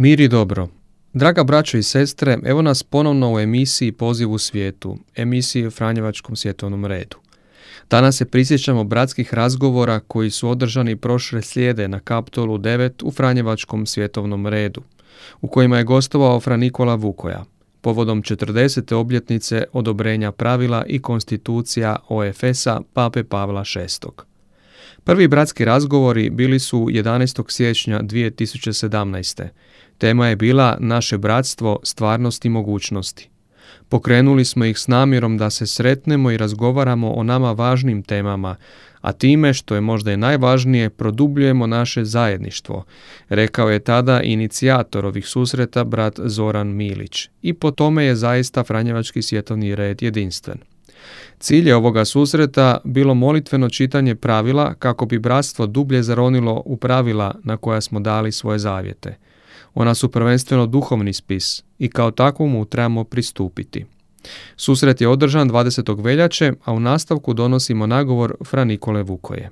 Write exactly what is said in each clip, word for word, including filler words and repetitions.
Mir i dobro. Draga braćo i sestre, evo nas ponovno u emisiji Poziv u svijetu, emisiji o Franjevačkom svjetovnom redu. Danas se prisjećamo bratskih razgovora koji su održani prošle srijede na Kaptolu devet u Franjevačkom svjetovnom redu, u kojima je gostovao fra Nikola Vukoja, povodom četrdesete obljetnice odobrenja pravila i konstitucija O F S-a Pape Pavla šestog. Prvi bratski razgovori bili su jedanaestog siječnja dvije tisuće sedamnaeste. Tema je bila Naše bratstvo, stvarnost i mogućnosti. Pokrenuli smo ih s namjerom da se sretnemo i razgovaramo o nama važnim temama, a time, što je možda i najvažnije, produbljujemo naše zajedništvo, rekao je tada inicijator ovih susreta brat Zoran Milić, i po tome je zaista Franjevački svjetovni red jedinstven. Cilj je ovoga susreta bilo molitveno čitanje pravila kako bi bratstvo dublje zaronilo u pravila na koja smo dali svoje zavjete. Ona su prvenstveno duhovni spis i kao takvomu trebamo pristupiti. Susret je održan dvadesetog veljače, a u nastavku donosimo nagovor fra Nikole Vukoje.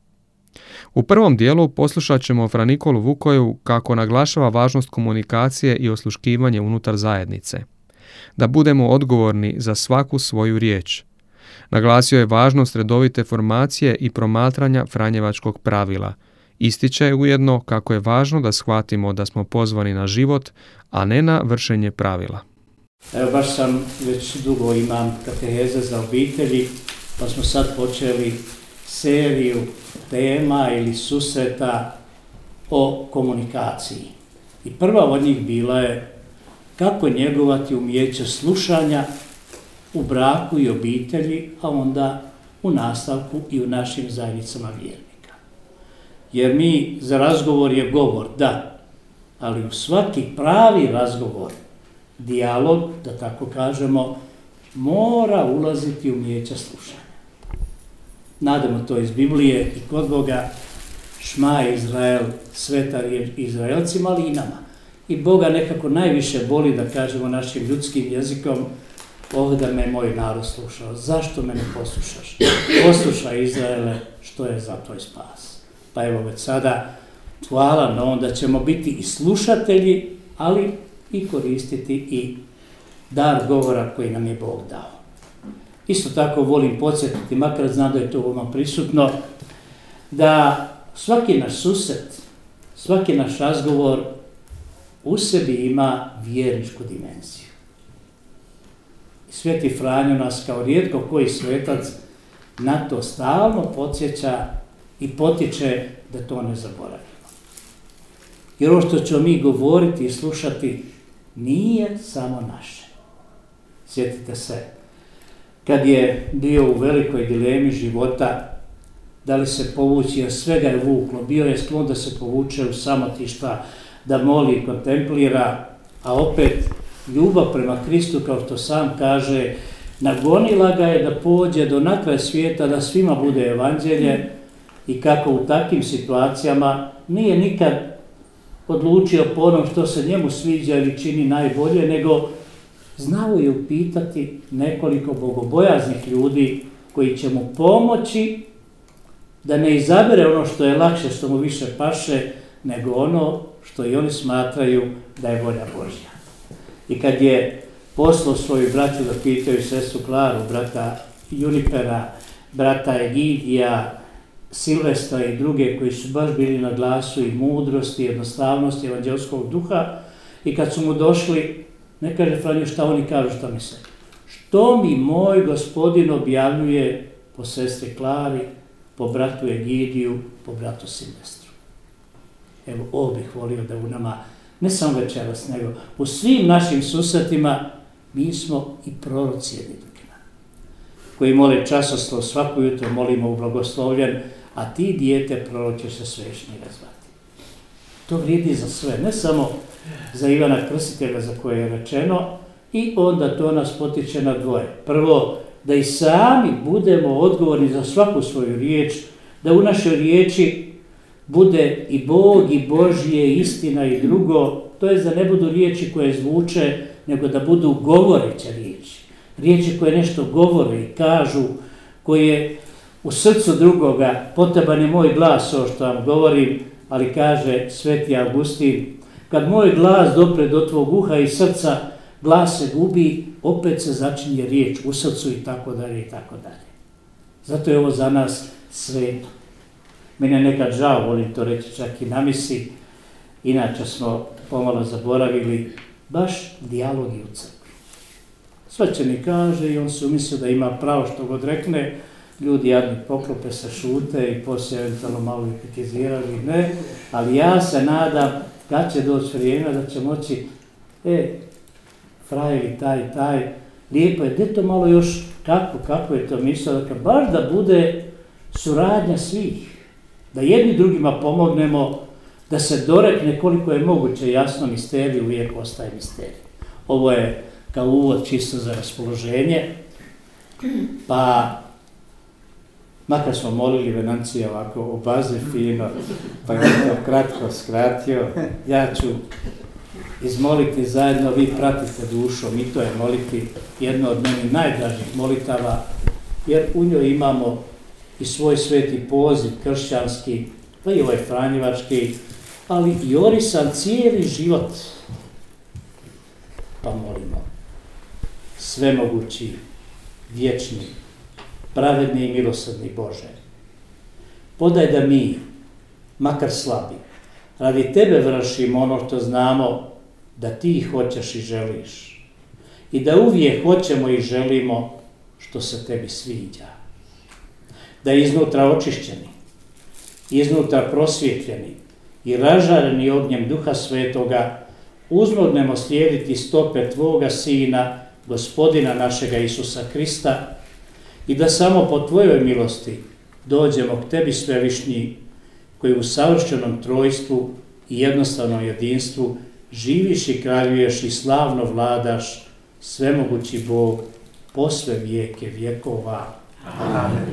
U prvom dijelu poslušat ćemo fra Nikolu Vukoju kako naglašava važnost komunikacije i osluškivanje unutar zajednice. Da budemo odgovorni za svaku svoju riječ. Naglasio je važnost redovite formacije i promatranja Franjevačkog pravila. Ističe ujedno kako je važno da shvatimo da smo pozvani na život, a ne na vršenje pravila. Evo, baš sam već dugo imam kateheze za obitelji, pa smo sad počeli seriju tema ili susreta o komunikaciji. I prva od njih bila je kako njegovati umijeće slušanja u braku i obitelji, a onda u nastavku i u našim zajednicama vjernika. Jer mi, za razgovor je govor, da, ali u svaki pravi razgovor, dijalog, da tako kažemo, mora ulaziti umijeće slušanja. Nadamo to iz Biblije i kod Boga, Šma Izrael, sveta riječ Izraelcima, ali i nama. I Boga nekako najviše boli, da kažemo našim ljudskim jezikom, ovdje me moj narod slušao. Zašto me ne poslušaš? Poslušaj Izraele, što je za tvoj spas. Pa evo već sada, hvala na onda ćemo biti i slušatelji, ali i koristiti i dar govora koji nam je Bog dao. Isto tako volim podsjetiti, makar znam da je to vama prisutno, da svaki naš susret, svaki naš razgovor u sebi ima vjerničku dimenziju. I Sveti Franjo nas kao rijetko koji svetac na to stalno podsjeća i potiče da to ne zaboravimo. Jer ovo što ćemo mi govoriti i slušati nije samo naše. Sjetite se, kad je bio u velikoj dilemi života, da li se povući, jer sve ga je vuklo, bio je sklon da se povuče u samotišta, da moli i kontemplira, a opet ljubav prema Kristu, kao što sam kaže, nagonila ga je da pođe do na kraj svijeta, da svima bude evanđelje, i kako u takvim situacijama nije nikad odlučio po onom što se njemu sviđa ili čini najbolje, nego znao je upitati nekoliko bogobojaznih ljudi koji će mu pomoći da ne izabere ono što je lakše, što mu više paše, nego ono što i oni smatraju da je volja Božja. I kad je poslao svoju braću da pitaju sestru Klaru, brata Junipera, brata Egidija, Silvestra i druge koji su baš bili na glasu i mudrosti, jednostavnosti, evanđelskog duha, i kad su mu došli, ne kaže Franjo šta oni kažu, šta misle. Što mi moj gospodin objavljuje po sestri Klari, po bratu Egidiju, po bratu Silvestru. Evo, ovo bih volio da u nama, ne samo večeras, nego u svim našim susretima, mi smo i proroci jedni drugima, koji mole časoslov, svako jutro molimo u blagoslovljen, a ti dijete proroče se svešnjega zvati. To vrijedi za sve, ne samo za Ivana Krstitelja za koje je rečeno, i onda to nas potiče na dvoje. Prvo, da i sami budemo odgovorni za svaku svoju riječ, da u našoj riječi bude i Bog i Božje, istina i drugo, to je da ne budu riječi koje zvuče, nego da budu govoreće riječi. Riječi koje nešto govore i kažu, koje u srcu drugoga, potreban je moj glas, ovo što vam govorim, ali kaže Sveti Augustin, Kad moj glas dopre do tvog uha i srca, glas se gubi, opet se začinje riječ u srcu i tako dalje i tako dalje. Zato je ovo za nas sveto. Meni je nekad žao, volim to reći čak i na misi, inače smo pomalo zaboravili baš dijalogi u crkvi. Svećenik kaže i on se umislio da ima pravo što god rekne, ljudi jadni poklope se, šute i poslije eventualno malo i kritizirali, ne, ali ja se nadam kad će doći vrijeme da će moći, e, frajer i taj, taj, lijepo je, gdje to malo još, kako, kako je to mislio, dakle, baš da bude suradnja svih, da jedni drugima pomognemo, da se dorekne koliko je moguće, jasno misterij uvijek ostaje misterij. Ovo je kao uvod čisto za raspoloženje, pa makar smo molili Venancija ovako obaze fino, pa je to kratko skratio, ja ću izmoliti zajedno, vi pratite dušom i to je moliti jedno od meni najdražih molitava, jer u njoj imamo i svoj sveti poziv kršćanski, pa i ovaj franjevački, ali i orisan cijeli život. Pa molimo, svemogući, vječni, pravedni i milosrdni Bože, podaj da mi, makar slabi, radi Tebe vršimo ono što znamo da Ti hoćeš i želiš i da uvijek hoćemo i želimo što se Tebi sviđa. Da iznutra očišćeni, iznutra prosvjetljeni i ražareni ognjem Duha Svetoga uzmognemo slijediti stope Tvoga Sina, Gospodina našega Isusa Krista, i da samo po Tvojoj milosti dođemo k Tebi svevišnji, koji u savršenom trojstvu i jednostavnom jedinstvu živiš i kraljuješ i slavno vladaš, svemogući Bog, posve vijeke vjekova. Amen.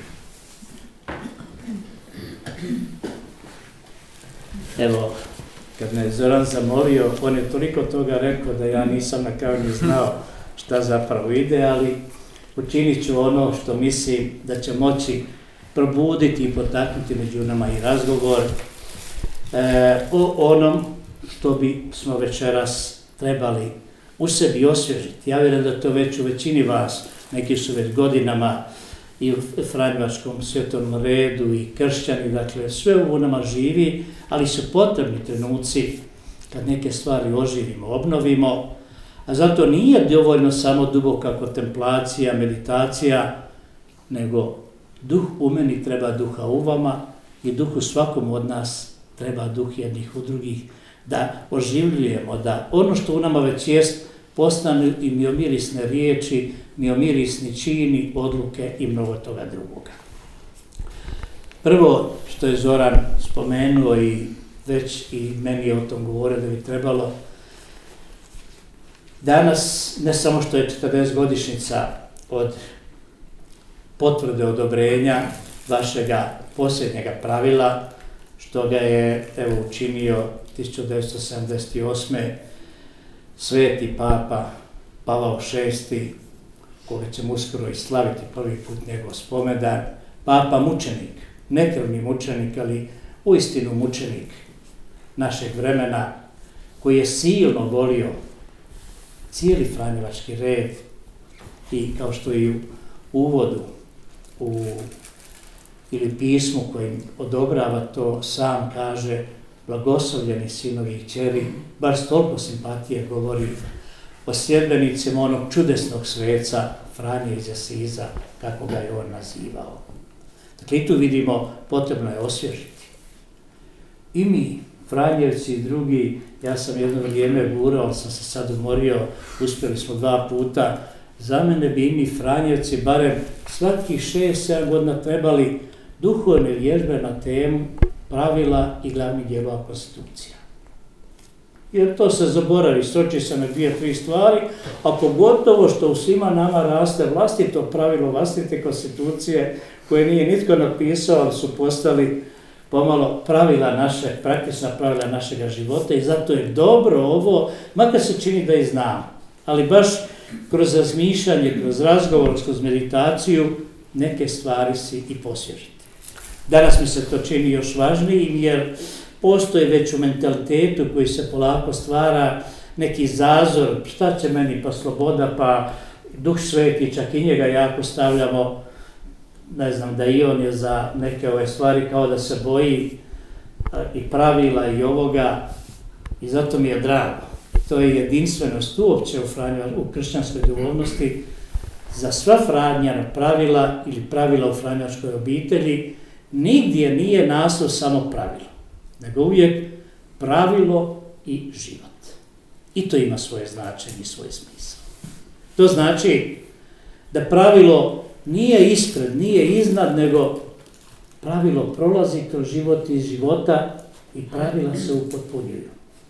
Evo, kad me je Zoran zamolio, on je toliko toga rekao da ja nisam na kraju ni znao šta zapravo ide, ali učinit ću ono što mislim da će moći probuditi i potaknuti među nama i razgovor e, o onom što bi smo večeras trebali u sebi osvježiti. Ja vjerujem da to već u većini vas, neki su već godinama i u franjevačkom svjetovnom redu i kršćani, dakle sve u nama živi, ali su potrebni trenuci kad neke stvari oživimo, obnovimo, a zato nije dovoljno samo duboka kontemplacija, meditacija, nego duh u meni treba duha u vama i duh u svakom od nas treba duh jednih u drugih, da oživljujemo, da ono što u nama već jest postane i miomirisne riječi, miomirisni čini, odluke i mnogo toga drugoga. Prvo što je Zoran spomenuo i već i meni je o tom govorio da bi trebalo, danas ne samo što je četrdesetogodišnjica od potvrde odobrenja vašega posljednjega pravila, što ga je evo učinio tisuću devetsto sedamdeset osme sveti papa Pavao šesti, koga ćemo uskoro i slaviti prvi put njegov spomendan, papa mučenik, nekrvni mučenik, ali uistinu mučenik našeg vremena, koji je silno volio cijeli franjevački red i kao što i u uvodu u, ili pismu kojim odobrava to sam kaže blagoslovljeni sinovi i kćeri, bar s toliko simpatije govori o sljedbenicima onog čudesnog sveca Franje iz Asiza, kako ga je on nazivao. Dakle, i tu vidimo, potrebno je osvježiti. I mi, Franjevci i drugi, ja sam jedno vrijeme gurao, ali sam se sad umorio, uspjeli smo dva puta. Za mene bi i mi, Franjevci, barem svakih šest sedam godina trebali duhovne vježbe na temu pravila i glavnih dijelova konstitucija. Jer to se zaboravi, sroči se na dvije, tri stvari, a pogotovo što u svima nama raste vlastito pravilo, vlastite konstitucije, koje nije nitko napisao, ali su postali pomalo pravila naše, praktična pravila našega života i zato je dobro ovo, makar se čini da i znam, ali baš kroz razmišljanje, kroz razgovor, kroz meditaciju, neke stvari si i posvježiti. Danas mi se to čini još važnijim jer postoji već u mentalitetu koji se polako stvara neki zazor, šta će meni pa sloboda, pa Duh Sveti, čak i njega jako stavljamo, ne znam, da i on je za neke ove stvari kao da se boji i pravila i ovoga, i zato mi je drago. To je jedinstvenost uopće u, Franjo, u kršćanskoj duhovnosti. Za sva Franjana pravila ili pravila u franjačkoj obitelji nigdje nije naslov samo pravilo, nego uvijek pravilo i život. I to ima svoje značenje i svoj smisao. To znači da pravilo nije ispred, nije iznad, nego pravilo prolazi kroz život iz života i pravila se upotpunjuju.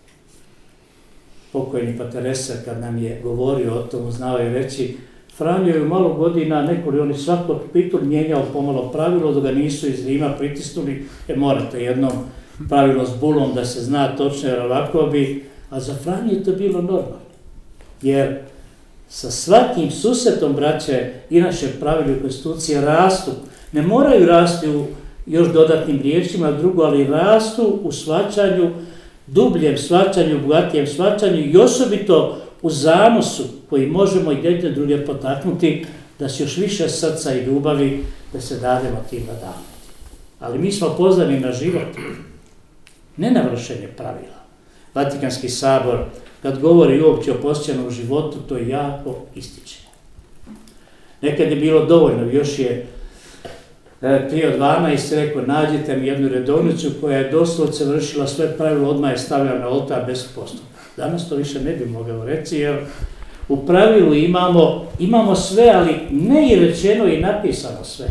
Pokojni pater Eser, kad nam je govorio o tomu, znao je reći, Franjo je u malo godina, nekoli oni svakog pitul mijenjao pomalo pravilo, da ga nisu iz Rima pritisnuli, e morate jednom pravilo s bulom da se zna točno, jer ovako bi, a za Franjo je to bilo normalno. Jer sa svakim susretom, braće, i naše pravilo i konstitucije rastu, ne moraju rasti u još dodatnim riječima, drugo, ali rastu u shvaćanju, dubljem shvaćanju, bogatijem shvaćanju i osobito u zanosu koji možemo i jedne druge potaknuti da se još više srca i ljubavi da se dademo tim nadamati. Ali mi smo pozvani na život, ne na vršenje pravila. Vatikanski sabor, kad govori uopće o posvećenom životu, to je jako ističe. Nekad je bilo dovoljno, još je prije dvanaest rekao, nađite mi jednu redovnicu koja je doslovce vršila sve pravilo, odmah je stavljala na oltar bez postupka. Danas to više ne bi mogao reći, jer u pravilu imamo, imamo sve, ali ne i rečeno i napisano sve.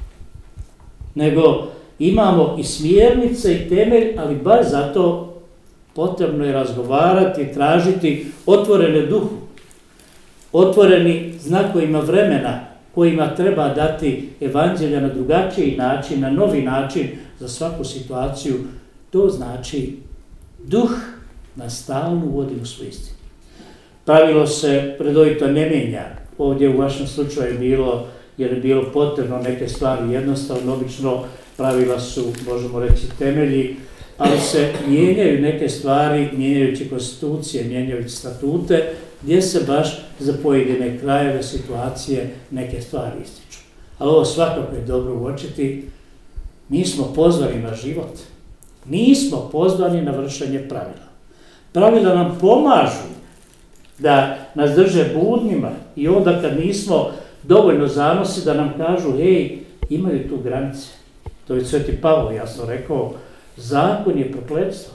Nego imamo i smjernice i temelj, ali baš zato potrebno je razgovarati, tražiti otvorene duhu, otvoreni znakovima vremena kojima treba dati evanđelja na drugačiji način, na novi način za svaku situaciju. To znači duh nas stalno uvodi u svoju istinu. Pravilo se redovito ne mijenja. Ovdje u vašem slučaju bilo, jer je bilo potrebno neke stvari jednostavno, obično pravila su, možemo reći, temelji, ali se mijenjaju neke stvari, mijenjajući konstitucije, mijenjajući statute, gdje se baš za pojedine krajeve, situacije, neke stvari ističu. Ali ovo svakako je dobro uočiti, mi smo pozvani na život, nismo pozvani na vršenje pravila. Pravila nam pomažu da nas drže budnima i onda kad nismo dovoljno zanosi da nam kažu, hej, imaju tu granice. To je Sveti Pavao jasno rekao, zakon je prokletstvo.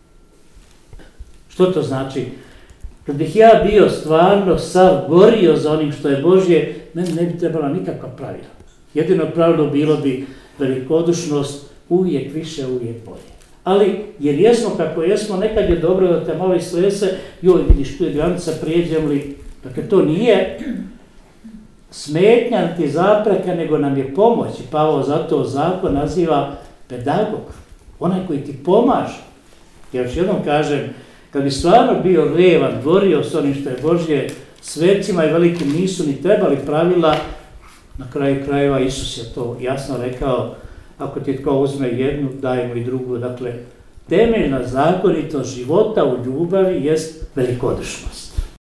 Što to znači? Kad bih ja bio stvarno sav gorio za onim što je Božje, meni ne bi trebala nikakva pravila. Jedino pravilo bilo bi velikodušnost, uvijek više, uvijek bolje. Ali, jer jesmo kako jesmo, nekad je dobro da te malo islese, joj vidiš tu je granica, prijeđem li. Dakle, to nije smetnja niti zapreka, nego nam je pomoć. I Pavao zato zakon naziva pedagog, onaj koji ti pomaže. Ja još jednom kažem, kad bi stvarno bio revan, gorio s onim što je Božje, svetcima i velikim nisu ni trebali pravila, na kraju krajeva Isus je to jasno rekao, ako ti tko uzme jednu, daj mu i drugu. Dakle, temeljna zakonitost života u ljubavi jest velikodušnost.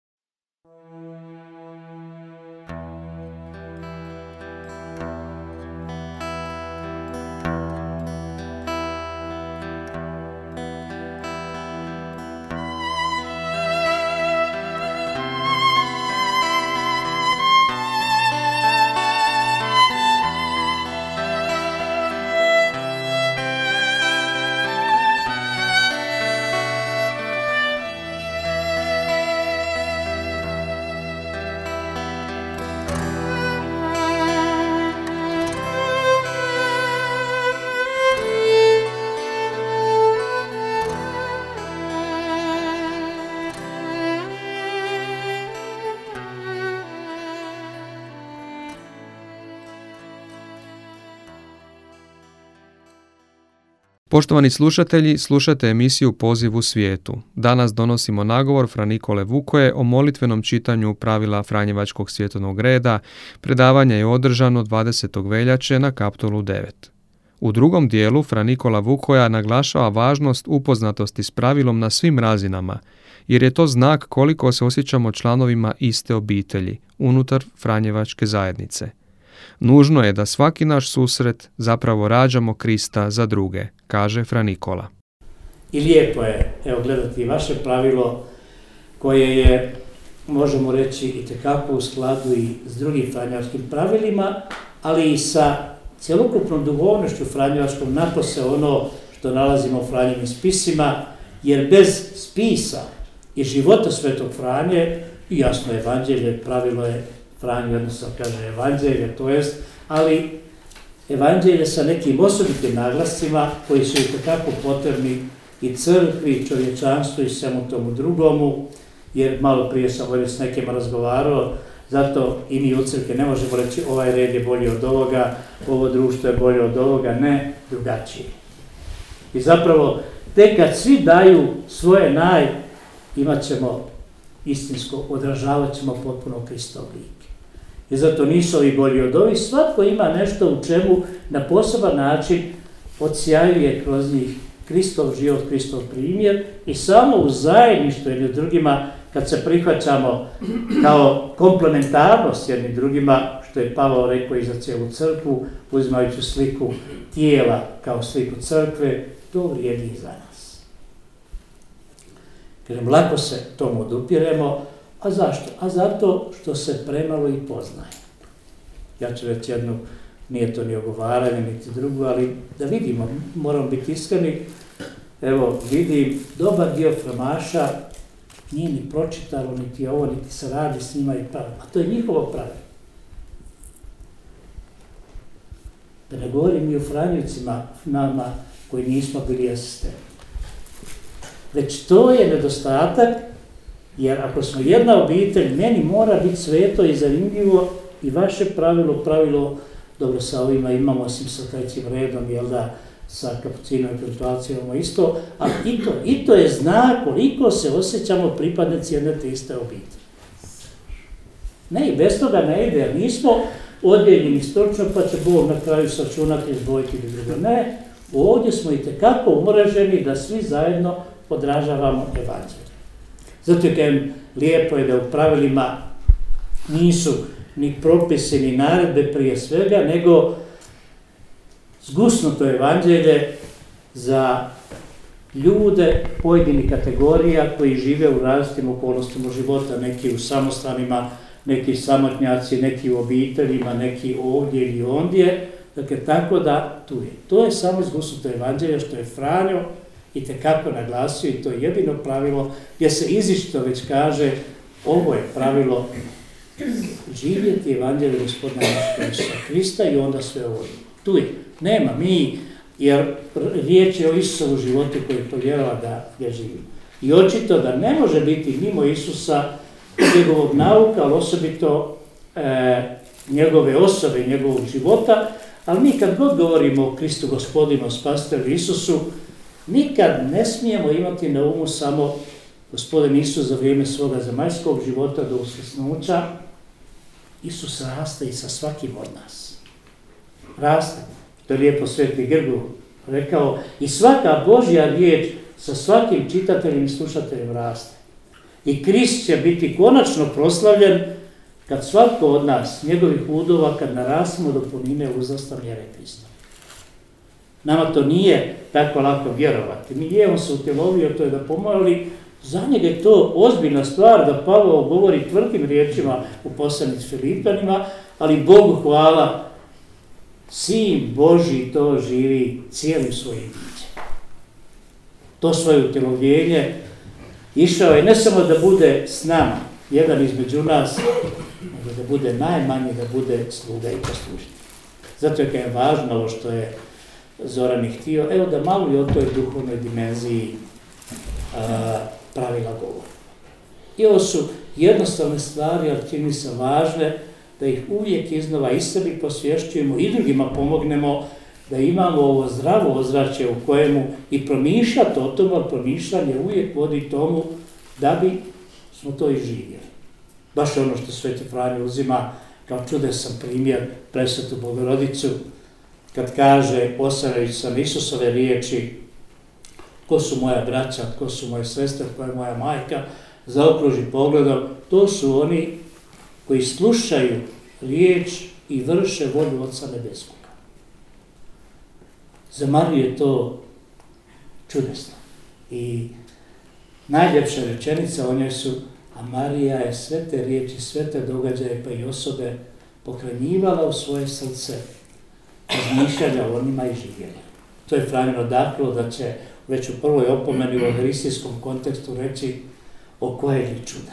Poštovani slušatelji, slušate emisiju Poziv u svijetu. Danas donosimo nagovor fra Nikole Vukoje o molitvenom čitanju pravila Franjevačkog svjetovnog reda. Predavanje je održano dvadesetog veljače na Kaptolu devet. U drugom dijelu fra Nikola Vukoja naglašava važnost upoznatosti s pravilom na svim razinama, jer je to znak koliko se osjećamo članovima iste obitelji, unutar Franjevačke zajednice. Nužno je da svaki naš susret zapravo rađamo Krista za druge, kaže fra Nikola. I lijepo je, evo, gledati vaše pravilo koje je, možemo reći, itekako u skladu i s drugim franjevačkim pravilima, ali i sa cjelokupnom duhovnošću franjevačkom, napose ono što nalazimo u Franjevim spisima, jer bez spisa i života Svetog Franje, i jasno evanđelje, pravilo je Franje, odnosno kaže evanđelje, to jest, ali evanđelje sa nekim osobitim naglascima koji su itekako potrebni i crkvi, i čovječanstvu i svemu tomu drugomu, jer malo prije sam ovdje s nekim razgovarao, zato i mi u crkvi ne možemo reći ovaj red je bolji od ovoga, ovo društvo je bolje od ovoga, ne, drugačije. I zapravo, tek kad svi daju svoje naj, imat ćemo istinsko, odražavat ćemo potpuno Kristov lik. I zato nisu ovi bolji od ovih, svatko ima nešto u čemu na poseban način odsjajuje kroz njih Kristov život, Kristov primjer i samo u zajedništvu jednim drugima, kad se prihvaćamo kao komplementarnost jednim drugima, što je Pavao rekao i za cijelu crkvu, uzimajući sliku tijela kao sliku crkve, to vrijedi i za nas. Kažem, lako se tomu odupiremo, a zašto? A zato što se premalo i poznaje. Ja ću reći jednu, nije to ni ogovaranje, niti drugo, ali da vidimo, moramo biti iskreni. Evo, vidim, dobar dio framaša nije ni pročitalo, niti ovo, niti se radi s njima i pravilo. A to je njihovo pravilo. Da ne govorim i o Franjevcima, nama koji nismo bili asistenti. Već to je nedostatak, jer ako smo jedna obitelj, meni mora biti sveto i zanimljivo i vaše pravilo, pravilo, dobro sa ovima imamo, osim sa trećim redom, jel da, sa kapucinom i kontemplacijom imamo isto, ali i to, i to je znak koliko se osjećamo pripadnici jedne te iste obitelji. Ne, i bez toga ne ide, jer nismo odjeljeni stručno, pa će Bog na kraju sačunati, izbojiti ili drugo. Ne, ovdje smo itekako umreženi da svi zajedno podražavamo evanđelje. Zato je lijepo je da u pravilima nisu ni propisi, ni naredbe prije svega, nego zgusnuto evanđelje za ljude pojedinih kategorija koji žive u različitim okolnostima života, neki u samostanima, neki samotnjaci, neki u obiteljima, neki ovdje ili ondje. Dakle, tako da tu je. To je samo zgusnuto evanđelje što je Franjo itekako naglasio i to je jedino pravilo gdje se izičito već kaže ovo je pravilo živjeti evanđelje Gospodina Isusa Krista i onda sve ovo. Tu je. Nema mi, jer riječ je o Isusovu životu koji povjerava da ga živimo. I očito da ne može biti mimo Isusa njegovog nauka, ali osobito e, njegove osobe, njegovog života, ali mi kad god govorimo o Kristu Gospodinu, Spasitelju Isusu, nikad ne smijemo imati na umu samo Gospodin Isus za vrijeme svoga zemaljskog života do uskrsnuća. Isus raste i sa svakim od nas. Raste. To je lijepo Sveti Grgo rekao. I svaka Božja riječ sa svakim čitateljem i slušateljem raste. I Krist će biti konačno proslavljen kad svatko od nas, njegovih udova, kad narasimo do punine uzrasta mjere Krista. Nama to nije tako lako vjerovati. Mi je on se utjelovio, to je da pomoli. Za njega je to ozbiljna stvar da Pavao govori tvrdim riječima u poslanici Filipanima, ali Bogu hvala, Sin Božji to živi cijelim svojim bićem. To svoje utjelovljenje išao je ne samo da bude s nama, jedan između nas, nego da bude najmanje, da bude sluga i poslušnik. Zato je važno ovo što je Zoran i htio, evo da malo i o toj duhovnoj dimenziji a, pravila govora. I ovo su jednostavne stvari, ali čini se važne, da ih uvijek iznova i sebi posvješćujemo i drugima pomognemo da imamo ovo zdravo ozračje u kojemu i promišljati o tomu, ali promišljanje uvijek vodi tomu da bi smo to i živjeli. Baš ono što Sveti Franjo uzima kao čudesan primjer Presvetu Bogorodicu, kad kaže, osvrćući se na Isusove riječi, ko su moja braća, ko su moje sestre, ko je moja majka, zaokruži pogledom, to su oni koji slušaju riječ i vrše volju Oca Nebeskog. Za Mariju je to čudesno. I najljepša rečenica o njoj su, a Marija je sve te riječi, sve te događaje pa i osobe pohranjivala u svoje srce, razmišljanja o njima i živjela. To je Franjo nadahnulo da će već u prvoj opomeni u euharistijskom kontekstu reći o koje li čuda.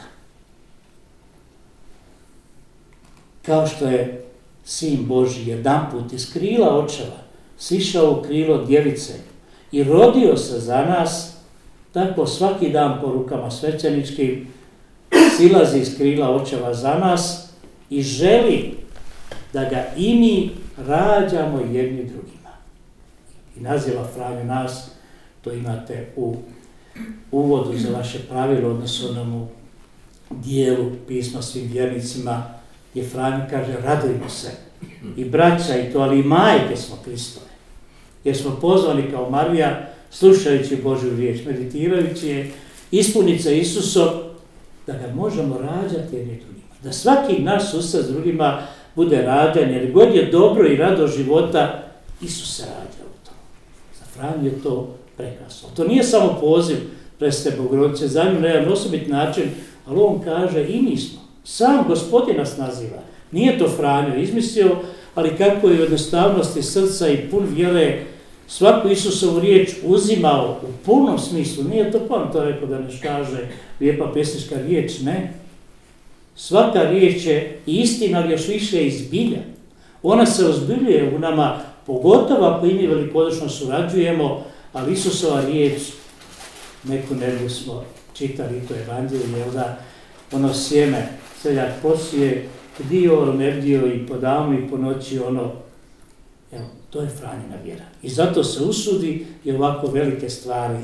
Kao što je Sin Božji jedanput iz krila očeva sišao u krilo djevice i rodio se za nas, tako svaki dan po rukama svećeničkim silazi iz krila očeva za nas i želi da ga i mi rađamo jedni drugima. I naziva Franjo nas, to imate u uvodu za vaše pravilo, odnosno onomu dijelu pisma svim vjernicima, gdje Franjo kaže, radujmo se, i braća i to, ali i majke smo Kristove, jer smo pozvani kao Marija, slušajući Božju riječ, meditirajući je, ispuniti se Isusom, da ga možemo rađati jedni drugima. Da svaki naš susret s drugima bude rađan, jer god je dobro i rado života, Isus se rađa u tom. Za Franju je to prekrasno. To nije samo poziv Presvete Bogorodice, za nju na jedan osobit način, ali on kaže i mi smo. Sam Gospodin nas naziva. Nije to Franjo izmislio, ali kako je jednostavnosti srca i pun vjere svaku Isusovu riječ uzimao u punom smislu. Nije to pa on to rekao da ne kaže lijepa pesnička riječ, ne. Svaka riječ je istina, ali još više izbilja. Ona se ozbiljuje u nama, pogotovo ako i mi velikodušno surađujemo, ali Isusova riječ, neku nedelju smo čitali to evanđelje, jel da, ono sjeme, seljak posije, dio, ne dio i po danu i po noći, ono, evo, to je Franjina vjera. I zato se usudi i ovako velike stvari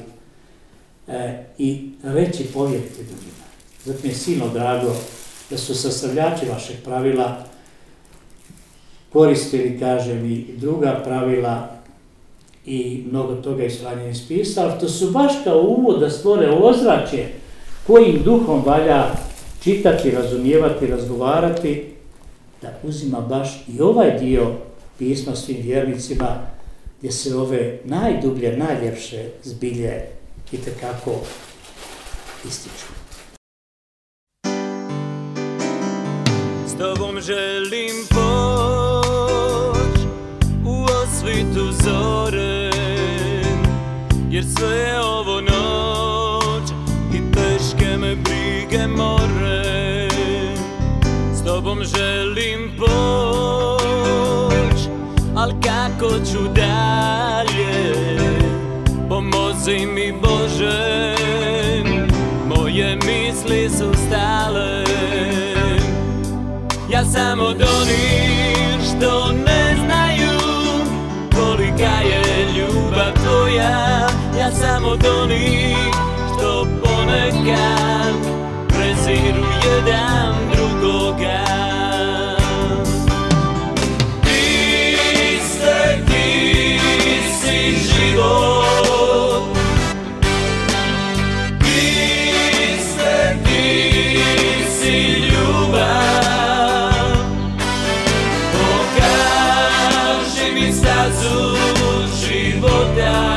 e, i reći, povjeriti drugima. Zato mi je silno drago da su sastavljači vašeg pravila koristili, kažem, i druga pravila i mnogo toga iz Franjine spisa, ali to su baš kao uvod da stvore ozračje kojim duhom valja čitati, razumijevati, razgovarati, da uzima baš i ovaj dio pisma svim vjernicima, gdje se ove najdublje, najljepše zbilje itekako ističu. S tobom želim poć u osvitu zore, jer sve je ovo noć i teške me brige more. S tobom želim poć, al kako ću dalje, pomozi mi Bože, moje misli su stale. Ja sam od onih što ne znaju kolika je ljubav tvoja. Ja sam od onih što ponekad preziru jedan drugoga. Ti se, ti si život, ti se, ti si ljubav. Života,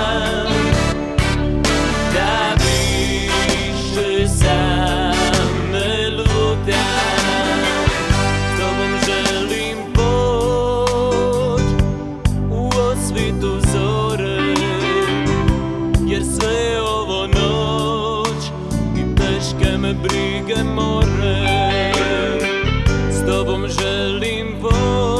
da više sam ne lutam. S tobom želim poć u osvitu zore, jer sve je ovo noć i teške me brige more. S tobom želim poć,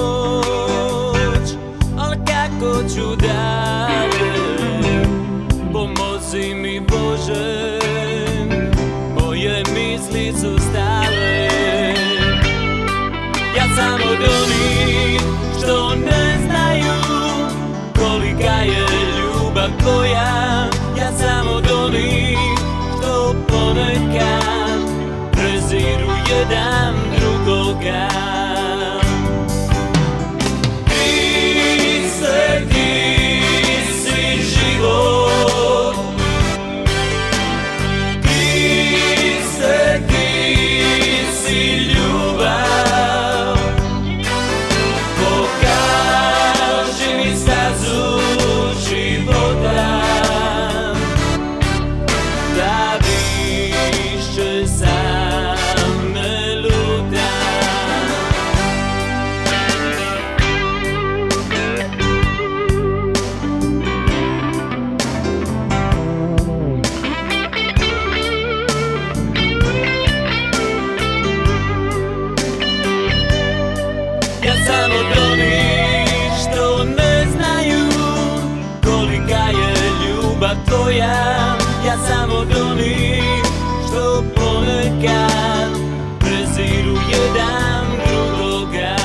kako ću dalje, pomozi mi Bože, moje misli su stale. Ja sam od onih što ne znaju kolika je ljubav tvoja. Ja sam od onih što ponekad preziru jedan drugoga. Ti koja, ja sam od onih što ponekad preziru jedan drugoga.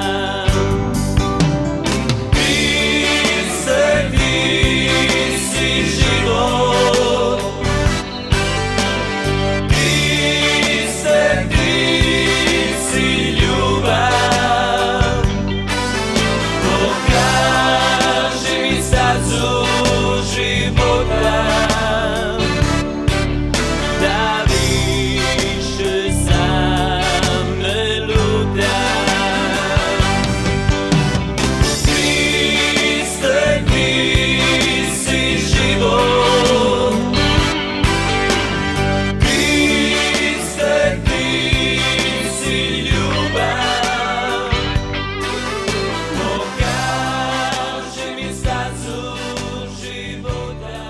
Ti se, ti si život, ti se, ti si ljubav. Pokaži mi stazu života, da više sam ne lutam. Kriste, ti si život, Kriste, ti si ljubav. Pokaži mi stazu života,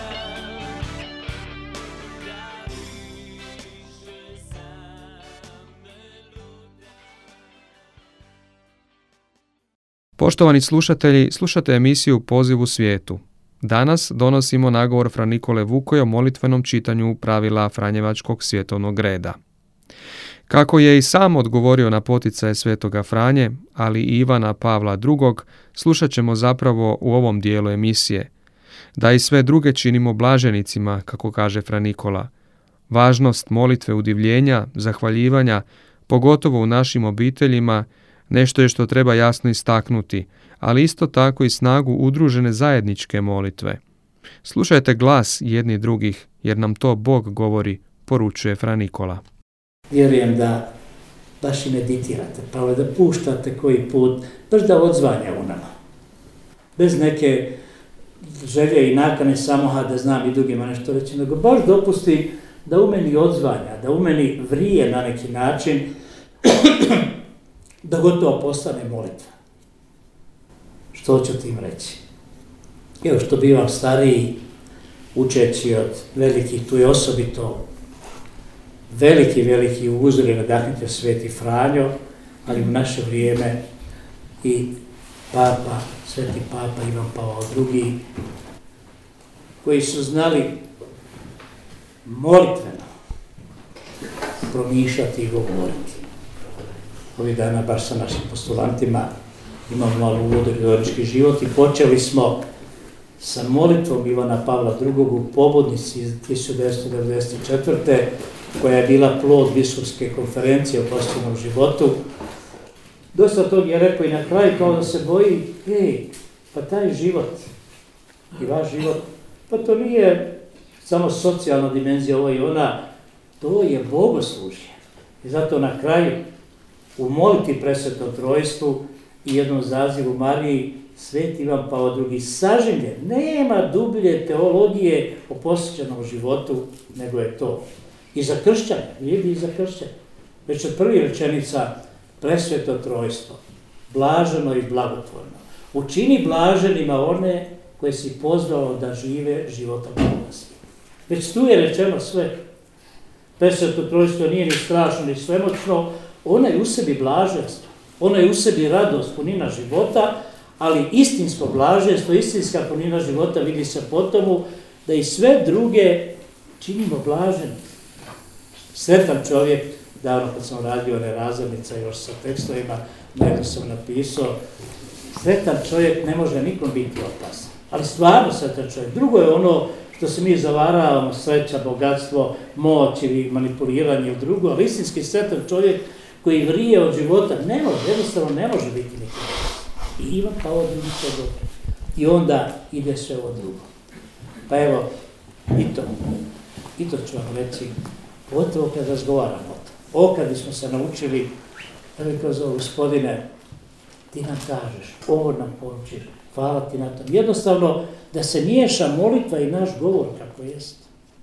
da više sam ne lutam. Poštovani slušatelji, slušate emisiju Poziv u svijetu. Danas donosimo nagovor fra Nikole Vukoja o molitvenom čitanju pravila Franjevačkog svjetovnog reda. Kako je i sam odgovorio na poticaje svetoga Franje, ali i Ivana Pavla drugog, slušat ćemo zapravo u ovom dijelu emisije. Da i sve druge činimo blaženicima, kako kaže fra Nikola. Važnost molitve udivljenja, zahvaljivanja, pogotovo u našim obiteljima, nešto je što treba jasno istaknuti, ali isto tako i snagu udružene zajedničke molitve. Slušajte glas jedni drugih, jer nam to Bog govori, poručuje fra Nikola. Vjerujem da baš i meditirate, pa da puštate koji put, baš da odzvanja u nama. Bez neke želje i nakane samo da znam i drugima nešto reći, nego baš dopusti da u meni odzvanja, da u meni vrije na neki način, da gotovo postane molitva. Što ću tim reći? Evo što bivam stariji, učeći od velikih, tu je osobito veliki, veliki uzor i nadahnite Sveti Franjo, ali u naše vrijeme i Papa, Sveti Papa Ivan Pavao drugi, koji su znali molitveno promišljati i govoriti. Ovih dana baš sa našim postulantima imamo malo uvod u retorički život i počeli smo sa molitvom Ivana Pavla drugog u pobudnici iz hiljadu devetsto devedeset četvrte koja je bila plod biskupske konferencije o poslovnom životu. Dosta tog je rekao i na kraju kao da se boji, ej, pa taj život i vaš život, pa to nije samo socijalna dimenzija ova i ona, to je bogoslužje. I zato na kraju u moliti Presvetom Trojstvu i jednom zazivu Mariji Sveti Ivan Pavao drugi sažimljen, nema dublje teologije o posvećenom životu nego je to. I za kršćane, vidi i za kršćane. Već od prvi rečenica Presveto Trojstvo, blaženo i blagotvorno. Učini blaženima one koje si pozvao da žive života blagosti. Već tu je rečeno sve. Presveto Trojstvo nije ni strašno, ni svemoćno, ono je u sebi blaženstvo, ono je u sebi radost, punina života, ali istinsko blaženstvo, istinska punina života vidi se po tomu da i sve druge činimo blaženim. Sretan čovjek, davno kad sam radio one razrednice još sa tekstovima, nekako sam napisao, sretan čovjek ne može nikom biti opasan, ali stvarno sretan čovjek. Drugo je ono što se mi zavaravamo, sreća, bogatstvo, moć ili manipuliranje u drugo, ali istinski sretan čovjek koji vrije od života ne može, jednostavno ne može biti nikom. I Ivan Pavao drugi to dobro. I onda ide sve ovo drugo. Pa evo, i to, i to ću vam reći, pogotovo kad razgovaramo o to. O, kad bismo se naučili, da bi kao zove, Gospodine, ti nam kažeš, ovo nam poručiš, hvala ti na tom. Jednostavno, da se miješa molitva i naš govor kako jest.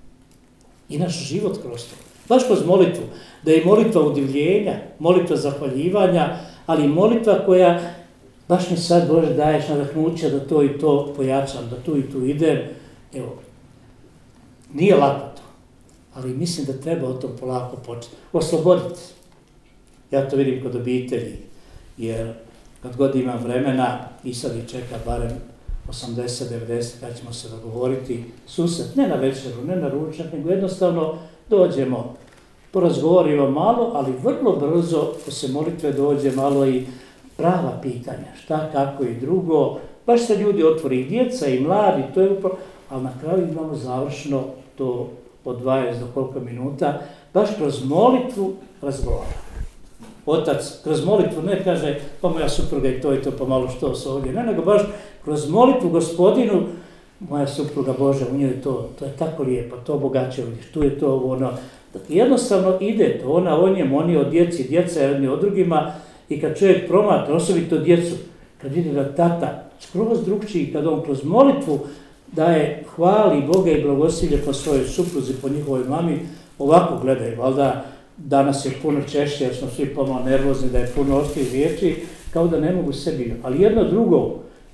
I naš život kroz to. Baš kroz molitvu. Da je molitva udivljenja, molitva zahvaljivanja, ali i molitva koja, baš mi sad Bože daješ nadahnuće da to i to pojačam, da tu i tu idem. Evo, nije lako to, ali mislim da treba o tom polako početi. Osloboditi. Ja to vidim kod obitelji, jer kad god imam vremena i sad ih čeka barem osamdeset devedeset kad ćemo se dogovoriti susret, ne na večeru, ne na ručak, nego jednostavno dođemo, porazgovorimo malo, ali vrlo brzo posle molitve dođe malo i prava pitanja, šta, kako i drugo, baš se ljudi otvori, i djeca i mladi, to je upravo, ali na kraju imamo završno to od dvadeset do koliko minuta, baš kroz molitvu razgovara. Otac kroz molitvu ne kaže, pa moja supruga i to i to, pa malo što se ovdje, ne, nego baš kroz molitvu Gospodinu, moja supruga Bože, u njoj to, to je tako lijepo, to bogaće vidiš, tu je to ono. Dakle, jednostavno ide to, ona o njemu, oni o djeci, djeca jedni o drugima, i kad čovjek promatra, osobito djecu, kad vidi da tata skroz drugčiji, kad on kroz molitvu daje hvali Boga i blagosilje po svojoj supruzi, po njihovoj mami, ovako gledaju, valjda danas je puno češće, jer smo svi pomalo nervozni, da je puno oštrih riječi, kao da ne mogu sebi. Ali jedno drugo,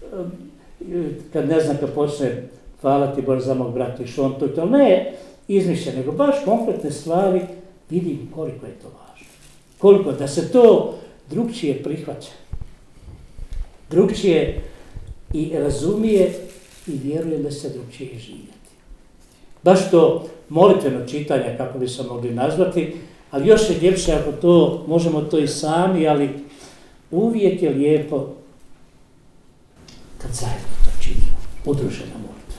kad ne znam, kad počne hvala ti Bože za mog brata i šon, to, to ne izmišlja, nego baš konkretne stvari, vidim koliko je to važno. Koliko, da se to drugčije prihvaća. Drugčije i razumije i vjeruje da se drugčije živjeti. Baš to molitveno čitanje, kako bi se mogli nazvati, ali još je ljepše ako to, možemo to i sami, ali uvijek je lijepo kad zajedno to činimo, udružena molitva.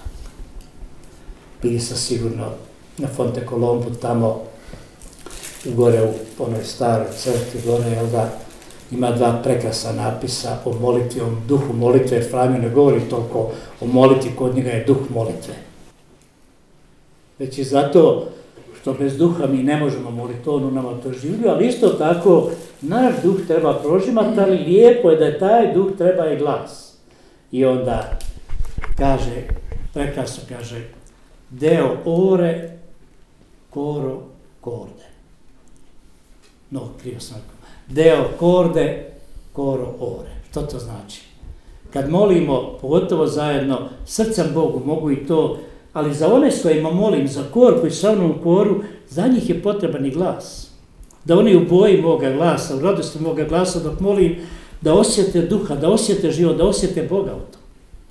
Bili sam sigurno na Fonte Colombu, tamo gore u onoj staroj crkvi, gore, jel da, ima dva prekrasna napisa o molitvi, o duhu molitve, jer Franjo ne govori toliko o molitvi, kod njega je duh molitve. Već i zato što bez duha mi ne možemo moliti, ono nama to življu, ali isto tako naš duh treba prožimati, ali lijepo je da taj duh treba i glas. I onda kaže, prekrasno kaže, deo ore, coro, corde. No, krivo sam rekao. Deo corde, coro ore. Što to znači? Kad molimo, pogotovo zajedno, srcem Bogu, mogu i to, ali za one s kojima molim, za kor koji su sa mnom u koru, za njih je potreban i glas. Da oni u boji moga glasa, u radosti moga glasa dok molim, da osjete duha, da osjete život, da osjete Boga u to.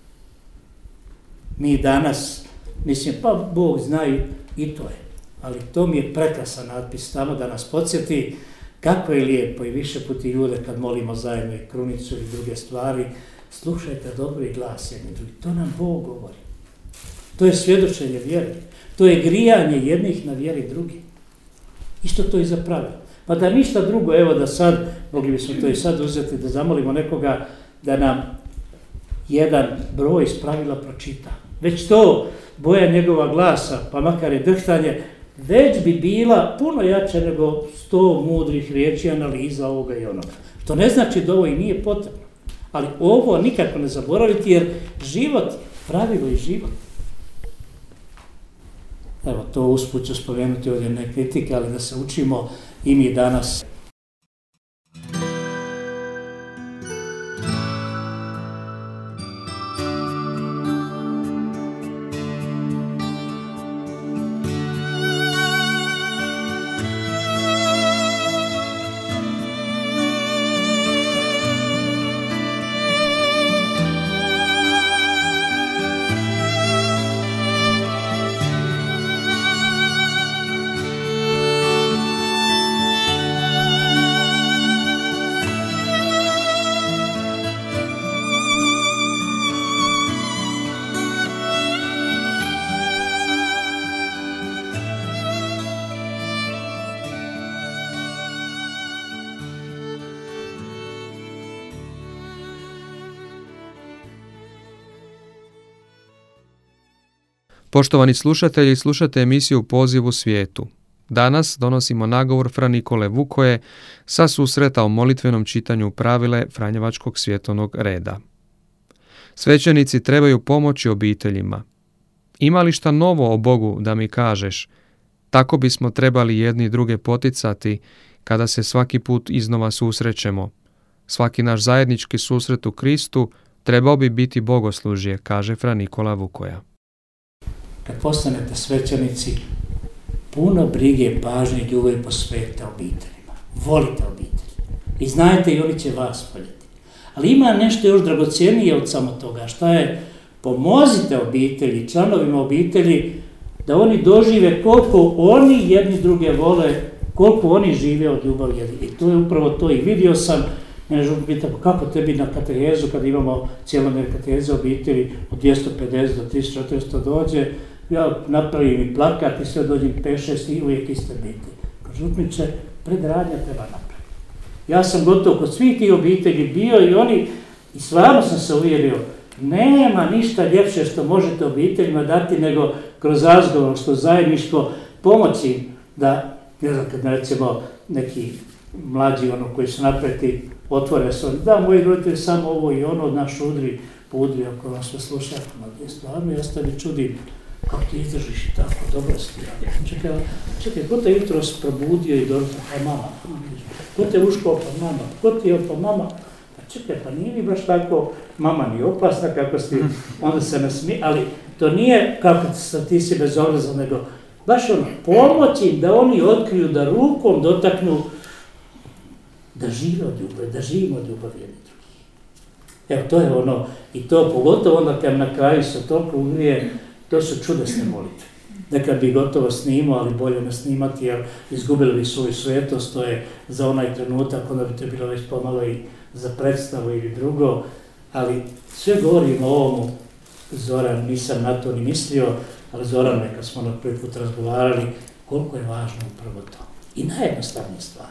Mi danas, mislim, pa Bog znaju i to je, ali to mi je prekrasan natpis tamo da nas podsjeti kako je lijepo i više puti ljude kad molimo zajedno i krunicu i druge stvari, slušajte dobro i glas jedni drugi. To nam Bog govori. To je svjedočenje vjere. To je grijanje jednih na vjeri drugih. Isto to i za pravilo. Pa da ništa drugo, evo da sad, mogli bismo to i sad uzeti, da zamolimo nekoga da nam jedan broj iz pravila pročita. Već to, boja njegova glasa, pa makar je drhtanje, već bi bila puno jača nego sto mudrih riječi, analiza ovoga i onoga. To ne znači da ovo i nije potrebno. Ali ovo nikako ne zaboraviti, jer život, pravilo i život. Evo, to usput ću spomenuti ovdje ne kritike, ali da se učimo i mi danas. Poštovani slušatelji, slušate emisiju Poziv u svijetu. Danas donosimo nagovor fra Nikole Vukoje sa susreta o molitvenom čitanju pravile Franjevačkog svjetovnog reda. Svećenici trebaju pomoći obiteljima. Ima li šta novo o Bogu da mi kažeš? Tako bismo trebali jedni druge poticati kada se svaki put iznova susrećemo. Svaki naš zajednički susret u Kristu trebao bi biti bogoslužje, kaže fra Nikola Vukoja. Kad postanete svećenici, puno brige, pažnje i ljubavi posvetite obiteljima. Volite obitelj. I znajte i oni će vas voljeti. Ali ima nešto još dragocjenije od samo toga. Šta je pomozite obitelji, članovima obitelji, da oni dožive koliko oni jedni druge vole, koliko oni žive od ljubavi jedni. I to je upravo to. I vidio sam, mene župnik pita, kako tebi na katehezu, kad imamo cijelone kateheze obitelji od dvjesto pedeset do tisuću četiristo dođe, ja napravim i plakat i sve dođem pet šest i uvijek iste biti. Župniče, predradnja treba napraviti. Ja sam gotovo kod svih tih obitelji bio i oni, i stvarno sam se uvjerio, nema ništa ljepše što možete obiteljima dati nego kroz razgovor, što zajedništvo pomoći da, ne znam, kad recimo neki mlađi ono koji su napeti otvore se, da, moji roditelji samo ovo i ono, naš udri, po udri, ako vam sve sluša, ma stvarno, ja se tebi čudim, kako ti izdržiš i tako, dobro si ti. Čekaj, čekaj, ko te jutros probudio i dobro, pa mama, ko te uškao, pa mama, ko ti je, pa mama, pa čekaj, pa nije mi baš tako, mama nije opasna, kako si, onda se nasmije, ali to nije kako ti si bezobrazan, nego baš ono, pomoći da oni otkriju, da rukom dotaknu, da žive od ljubavi, da živimo od ljubavi jedni drugih. Evo, to je ono, i to pogotovo onda kad na kraju se toliko ugrije, to su čudesne molitve. Nekad bi gotovo snimao, ali bolje ne snimati, jer izgubili bi svoju svetost, to je za onaj trenutak, onda bi to bilo već pomalo i za predstavu ili drugo, ali sve govorim o ovomu, Zoran, nisam na to ni mislio, ali Zoran, kad smo na prvi put razgovarali, koliko je važno upravo to. I najjednostavnije stvar.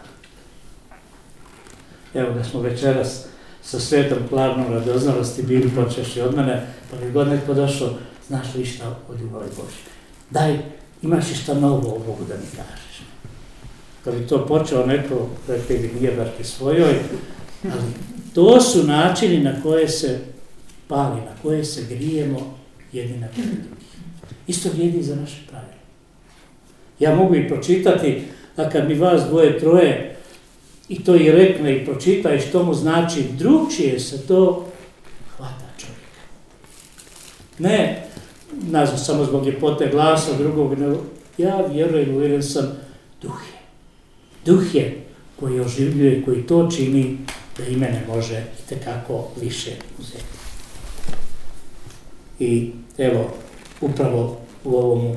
Evo da smo večeras sa svetom klarnom radoznalosti bili počeši od mene, pa bi god neko došao, znaš li šta od ljubavi Božje? Daj, imaš li šta novo o Bogu da mi kažeš? Kad bi to počeo neko, rekli bi nije baš pri svojoj, ali to su načini na koje se pali, na koje se grijemo jedni na drugih. Isto vrijedi za naše pravilo. Ja mogu i pročitati, da kad mi vas dvoje, troje, i to i rekne i pročita i što mu znači, drugčije se to hvata čovjeka. Ne, nazvam samo zbog ljepote glasa drugog, ne, ja vjerujem, uvjeren sam, duh je. Duh je koji oživljuje, koji to čini, da i mene može itekako više uzeti. I evo, upravo u ovomu,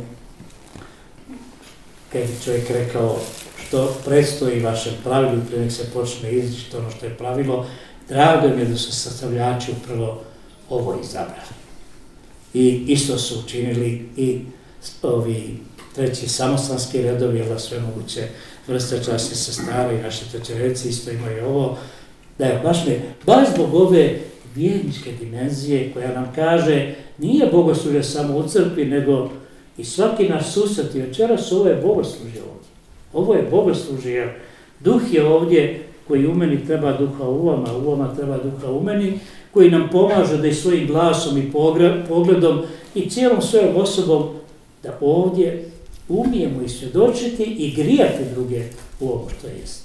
kad je čovjek rekao, što predstoji vašem pravilu, prije nek se počne izričiti ono što je pravilo, drago mi je da su sastavljači upravo ovo izabrali. I isto su učinili i ovi treći samoslanski redovi, ali sve moguće vrste časne sestara i naši tečereci isto imaju ovo. Da je baš mi, baš zbog ove vjerničke dimenzije koja nam kaže, nije bogoslužje samo u crkvi, nego i svaki naš susret i večeras ovo je bogoslužje ovdje. Ovo je bogoslužje, jer duh je ovdje koji u meni treba duha u vama, u vama treba duha u meni, koji nam pomaže da i svojim glasom i pogledom i cijelom svojom osobom da ovdje umijemo i svjedočiti i grijati druge u ovo što jest.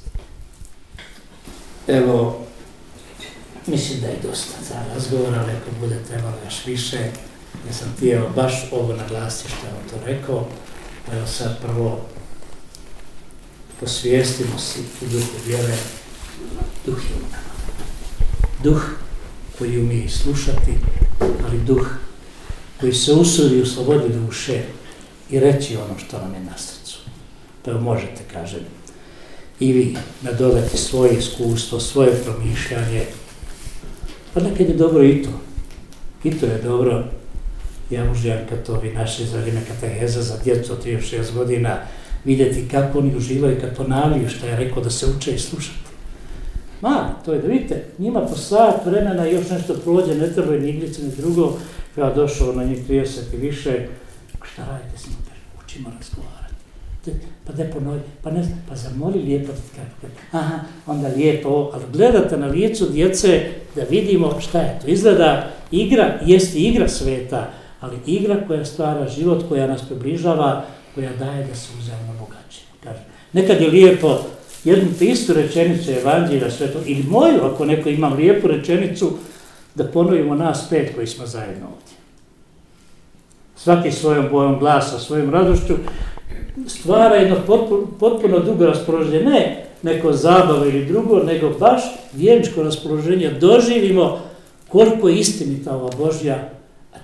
Evo, mislim da je dosta za razgovor, ali ako bude trebalo još više, ja sam htio baš ovo naglasiti što je on to rekao, pa evo sad prvo posvijestimo si u duhu vjere, duh je u nama. Duh koji umije slušati, ali duh koji se usudi u slobodi duše i reći ono što nam je na srcu. Pa možete, kažem, i vi nadodati svoje iskustvo, svoje promišljanje. Pa nekad je dobro i to. I to je dobro. Ja uživam kad to vi naši za vrijeme kateheza za djecu od trideset šest godina vidjeti kako oni uživaju kad ponavljaju što je rekao da se uče i slušati. Mali, to je da vidite, njima po sat vremena još nešto prođe, ne treba ni iglice, ni drugo. Ja došao na njih trideset i više, šta radite s njim? Učimo razgovarati. Pa da ponovi, pa ne znam, pa zamoli lijepo, aha, onda lijepo, ali gledate na licu djece da vidimo šta je to. Izgleda igra, jest igra sveta, ali igra koja stvara život, koja nas približava, koja daje da se uzajamno bogaćimo. Nekad je lijepo jednu te istu rečenicu evanđelja sve to, ili moju, ako neko ima lijepu rečenicu, da ponovimo nas pet koji smo zajedno ovdje. Svaki svojom bojom glasa, svojom radošću stvara jedno potpuno, potpuno dugo raspoloženje, ne neko zabava ili drugo, nego baš vjerničko raspoloženje doživimo koliko je istinita ova Božja, a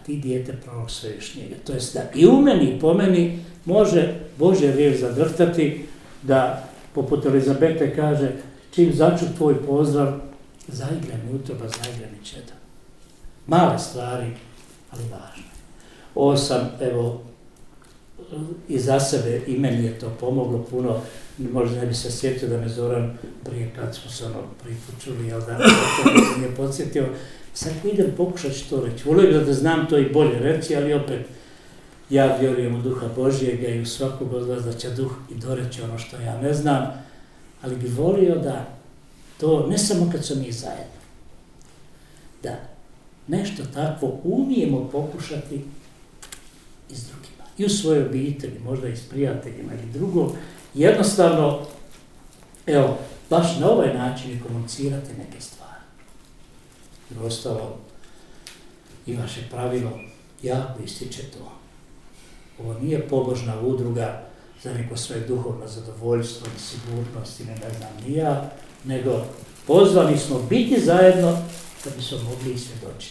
ti dijete prorok svevišnjega. To jest da i u meni i po meni može Božja riječ zadrhtati, da poput Elizabete kaže, čim začu tvoj pozdrav, zaigra mi utroba, zaigra mi čeda. Male stvari, ali važne. Ovo sam, evo, i za sebe, i meni je to pomoglo puno, možda ne bi se sjetio da me Zoran prije kad smo se ono prije put čuli, jel da, to mi je podsjetio. Sad idem pokušat ću to reći. Volio bih da znam to i bolje reći, ali opet ja vjerujem u Duha Božjega i u svakog od vas da će Duh i doreći ono što ja ne znam, ali bih volio da to, ne samo kad smo mi zajedno, da nešto takvo umijemo pokušati i s drugima. I u svojoj obitelji, možda i s prijateljima ili drugo. Jednostavno, evo, baš na ovaj način i komunicirati neke stvari. Jer ostalo, i vaše pravilo jako ističe to. Ovo nije pobožna udruga za neko svoje duhovno zadovoljstvo i sigurnost ili ne znam ni ja, nego pozvani smo biti zajedno da bi smo mogli i svjedočiti.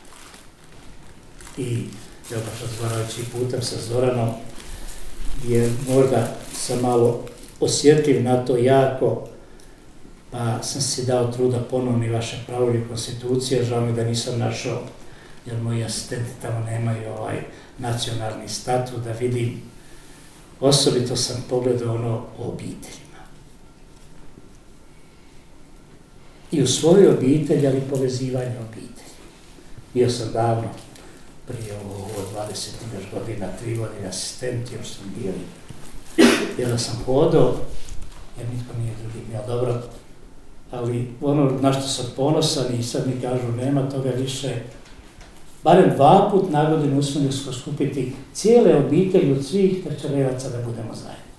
I evo baš razgovarajući putem sa Zoranom, jer možda sam malo osjetljiv na to jako, pa sam si dao truda ponovni vaše pravilje konstitucije, žao mi da nisam našao, jer moji asistenti tamo nemaju ovaj nacionalni statut, da vidim, osobito sam pogledao ono o obiteljima. I u svojoj obitelji, ali povezivanje obitelji. Bio sam davno, prije ovo dvadeset godina, tri godine asistent, još sam bio i da sam hodao, jer nitko nije drugi bio dobro, ali ono na što sam ponosan i sad mi kažu nema toga više, barem dva put na godinu uspjeli smo skupiti cijele obitelji od svih trčarevaca da budemo zajedno.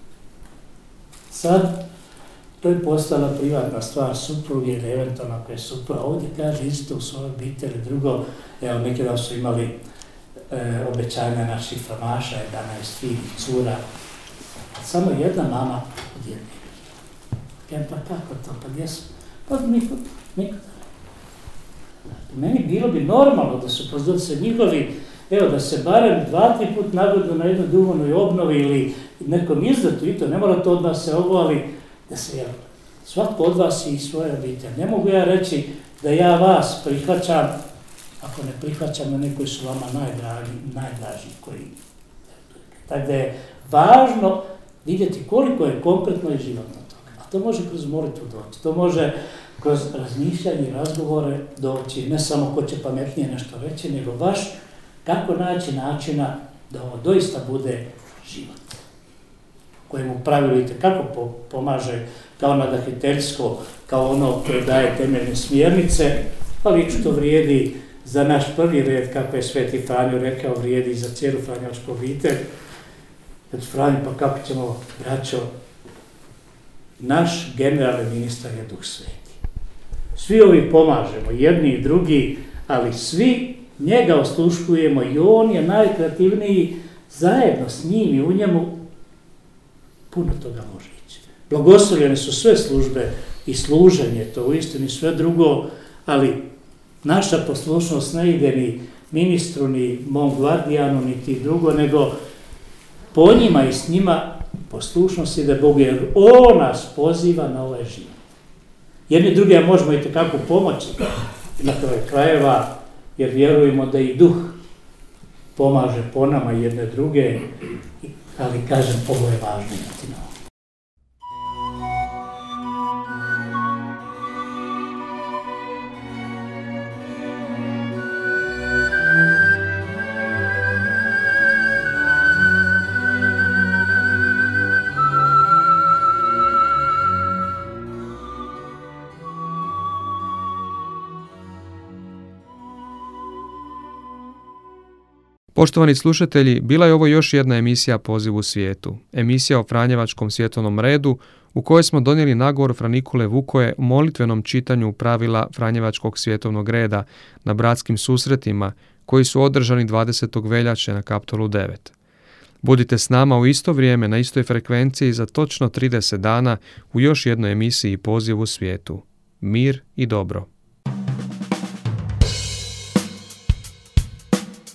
Sad, to je postala privatna stvar supruge ili eventualno ako je supruga. Ovdje kaže isto u svojoj obitelji, drugo, evo neki dan su imali e, obećanja naših framaša, jedanaest fini cura, samo jedna mama od jedne. Kajem, pa kako to, pa gdje su? Pa niko, niko. Meni bilo bi normalno da su pozdrav se njihovi, evo da se barem dva, tri put nagodno na jednoj duhovnoj obnovi ili nekom izdatu i to, ne mora to od vas se ovo, ali da se jel, svatko od vas i svoje obitelj. Ne mogu ja reći da ja vas prihvaćam, ako ne prihvaćam na nekoj su vama najdraži, najdraži koji. Tako da je važno vidjeti koliko je konkretno i životno toga. A to može kroz molitvu doći, to može kroz razmišljanje i razgovore doći, ne samo ko će pametnije nešto reći, nego baš kako naći načina da ovo doista bude život. Kojemu pravilu i kako pomaže kao nadahiteljsko, kao ono koje daje temeljne smjernice, ali što vrijedi za naš prvi red, kako je Sveti Franjo rekao, vrijedi za cijelu franjevačku obitelj. Kad Franjo, pa kako ćemo, braćo, naš generalni ministar je Duh Sveti. Svi ovi pomažemo, jedni i drugi, ali svi njega osluškujemo i on je najkreativniji, zajedno s njim i u njemu puno toga može ići. Blagoslovljene su sve službe i služenje, to uistinu sve drugo, ali naša poslušnost ne ide ni ministru, ni mom gvardijanu, ni ti drugo, nego po njima i s njima poslušnost ide Bogu, jer on nas poziva na ovaj život. Jedni drugi možemo i tekako pomoći na kraju krajeva, jer vjerujemo da i Duh pomaže po nama jedne druge, ali kažem, ovo je važno imati na ovom. Poštovani slušatelji, bila je ovo još jedna emisija Poziv u svijetu. Emisija o Franjevačkom svjetovnom redu u kojoj smo donijeli nagovor fra Nikole Vukoje o molitvenom čitanju pravila Franjevačkog svjetovnog reda na bratskim susretima koji su održani dvadesetog veljače na Kaptolu devet. Budite s nama u isto vrijeme na istoj frekvenciji za točno trideset dana u još jednoj emisiji Poziv u svijetu. Mir i dobro.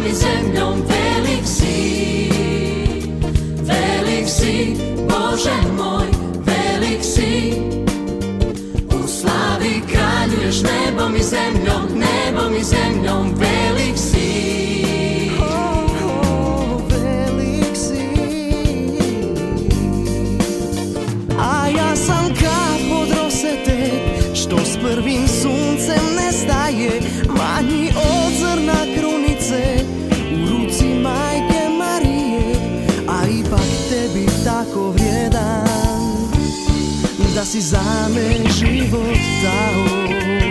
i zemljom, velik si, velik si, Bože moj, velik si. U slavi kraljuješ nebom i zemljom, nebom i zemljom, velik si. Što s prvim suncem nestaje, manji od zrna krunice u ruci majke Marije, a ipak tebi tako vrijedan, da si za me život dao.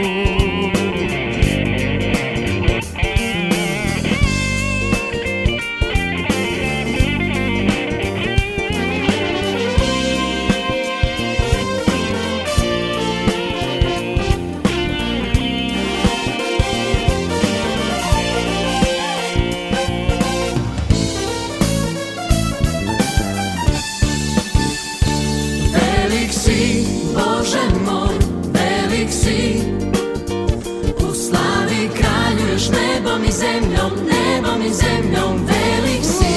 Bože moj, velik si. U slavi kraljuješ nebom i zemljom, nebom i zemljom, velik si.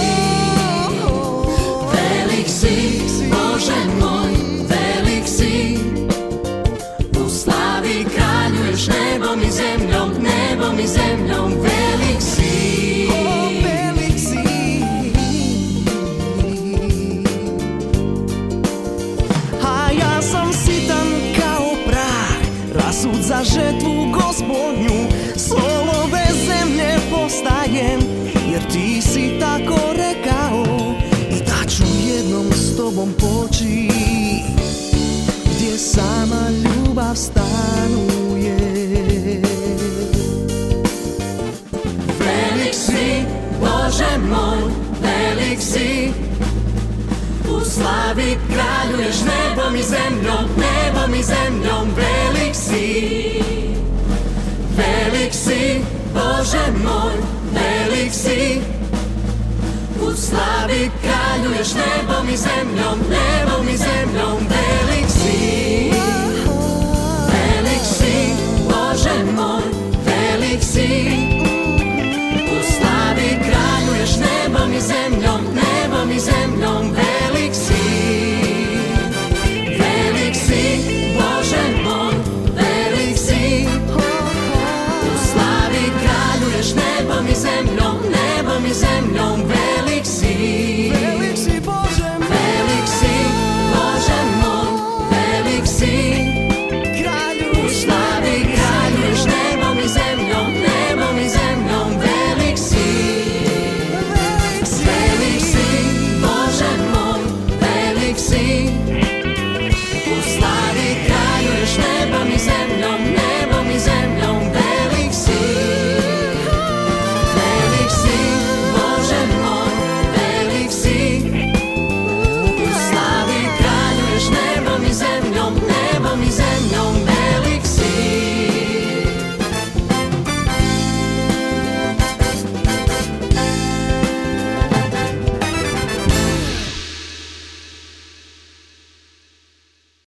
Velik si, Bože moj, velik si. U slavi kraljuješ nebom i zemljom, nebom i zemljom, velik si. Sud za žetvu Gospodnju, solove zemlje postajem, jer ti si tako rekao. I da ću jednom s tobom poći, gdje sama ljubav stanuje. Velik si, Bože moj, velik si. U slavi kraljuješ nebom i zemljom, nebom i zemljom, velik si. Velik si, Bože moj, velik si. U slavi kraljuješ nebom i zemljom, nebom i zemljom, velik si.